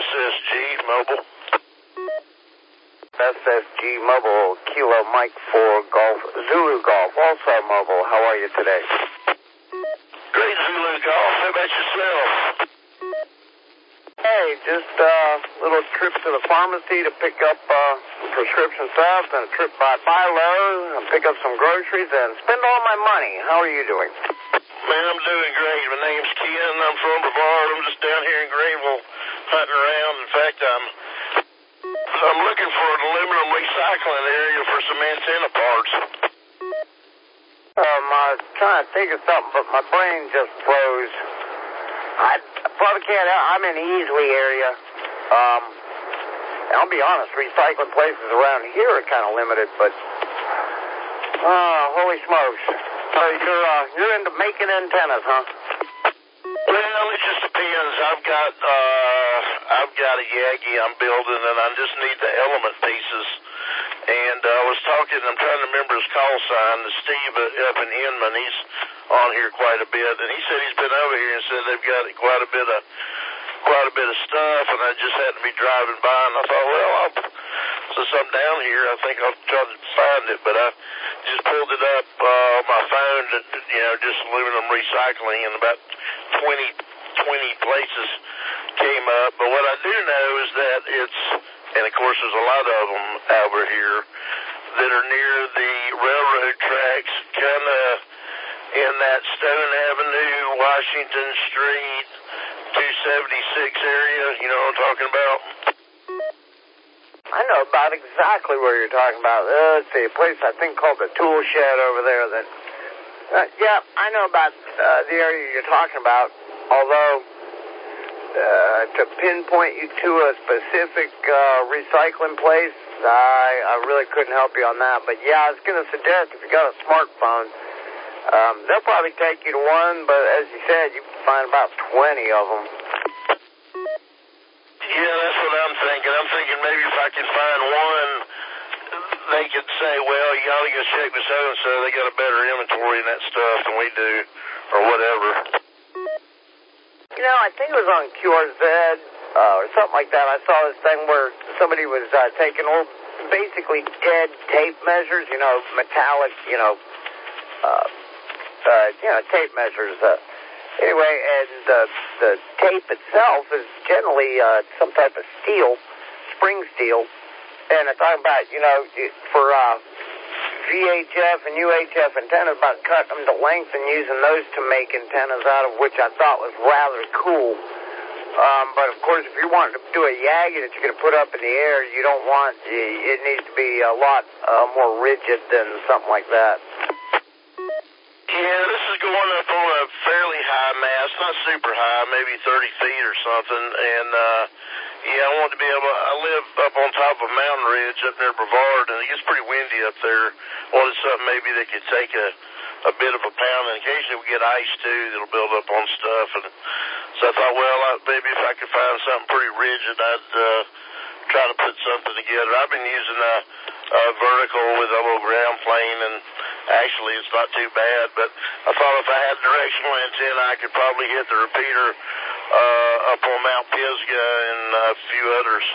SSG Mobile. SSG Mobile, Kilo Mike 4 Golf, Zulu Golf, also mobile. How are you today? Great, Zulu Golf. How about yourself? Hey, just a little trip to the pharmacy to pick up prescription stuff, and a trip by Lowe's and pick up some groceries and spend all my money. How are you doing? Man, I'm doing great. My name's Ken. I'm from Brevard. I'm just down here in Greenville hunting around. In fact, I'm looking for an aluminum recycling area for some antenna parts. I'm trying to think of something, but my brain just froze. I probably can't. I'm in the Easley area. And I'll be honest, recycling places around here are kind of limited, but holy smokes. So you're into making antennas, huh? Well, it just depends. I've got a Yagi I'm building, and I just need the element pieces. And I was talking, I'm trying to remember his call sign, Steve up in Inman. He's on here quite a bit, and he said he's been over here and said they've got quite a bit of stuff, and I just happened to be driving by, and I thought, well, since I'm down here, I think I'll try to find it, but I just pulled it up on my phone, just aluminum recycling, and about 20 places came up. But what I do know is that and of course there's a lot of them over here that are near the railroad tracks, kind of in that Stone Avenue, Washington Street, 276 area, you know what I'm talking about? I know about exactly where you're talking about. Let's see, a place I think called the Tool Shed over there. Yeah, I know about the area you're talking about, although to pinpoint you to a specific recycling place, I really couldn't help you on that. But yeah, I was going to suggest if you got a smartphone, they'll probably take you to one, but as you said, you can find about 20 of them. Yeah, that's what I'm thinking. I'm thinking maybe if I can find one, they could say, well, you ought to go check with so-and-so. They got a better inventory in that stuff than we do, or whatever. I think it was on QRZ or something like that. I saw this thing where somebody was taking old, basically dead tape measures, metallic, tape measures. Anyway, and the tape itself is generally some type of steel, spring steel. And I'm talking about, for VHF and UHF antennas, about cutting them to length and using those to make antennas out of, which I thought was rather cool. But of course, if you're wanting to do a Yagi that you're going to put up in the air, you don't want, it needs to be a lot more rigid than something like that. Yeah, this is going up on a fairly high mast, not super high, maybe 30 feet or something, and I want to be able I live up on top of a mountain ridge up near Brevard, and it gets pretty windy up there. Wanted something maybe that could take a bit of a pound, and occasionally we get ice too that'll build up on stuff, and so I thought, well, maybe if I could find something pretty rigid, I'd try to put something together. I've been using a vertical with a little ground plane, and actually it's not too bad, but I thought if I had a directional antenna, I could probably hit the repeater up on Mount Pisgah and a few others.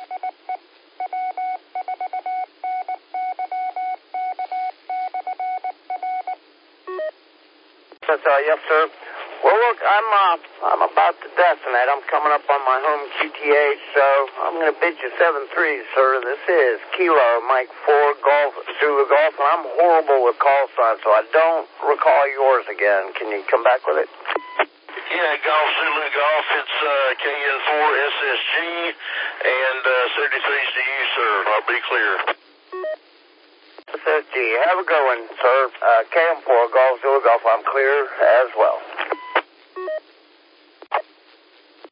Yes, sir. Well, look, I'm about to destinate. I'm coming up on my home QTH, so I'm going to bid you 7-3, sir. This is Kilo Mike 4 Golf, Zulu Golf, and I'm horrible with call signs, so I don't recall yours again. Can you come back with it? Yeah, Golf Zulu Golf. It's KN4 SSG, and 73's to you, sir. I'll be clear. SSG. Have a good one, sir. KN4 Golf Zulu Golf. I'm clear as well.